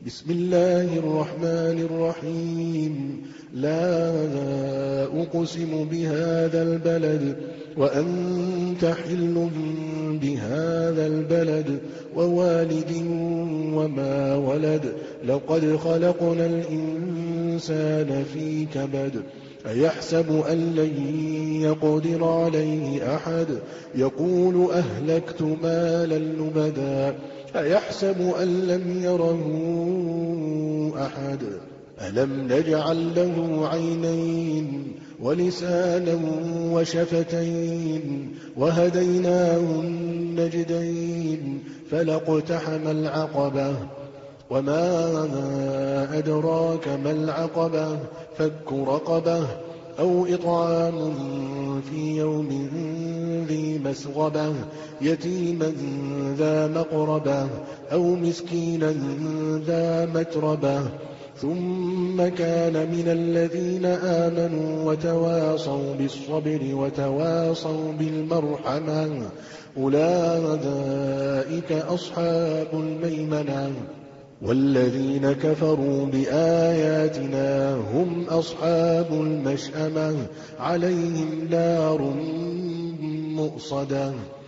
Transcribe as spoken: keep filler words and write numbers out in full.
بسم الله الرحمن الرحيم لا أقسم بهذا البلد وأنت حل بهذا البلد ووالد وما ولد لقد خلقنا الإنسان في كبد أيحسب أن لن يقدر عليه أحد يقول أهلكت مالا لبدا أيحسب أن لم يره أحد ألم نجعل له عينين ولسانا وشفتين وهديناه النجدين فلاقتحم العقبة وما أدراك ما العقبة فك رقبة أو إطعام في يوم ذي مسغبة يتيما ذا مقربة أو مسكينا ذا متربة ثم كان من الذين آمنوا وتواصوا بالصبر وتواصوا بالمرحمة أولئك أصحاب الميمنة والذين كفروا بآياتنا هم أصحاب المشأمة عليهم نار مؤصدة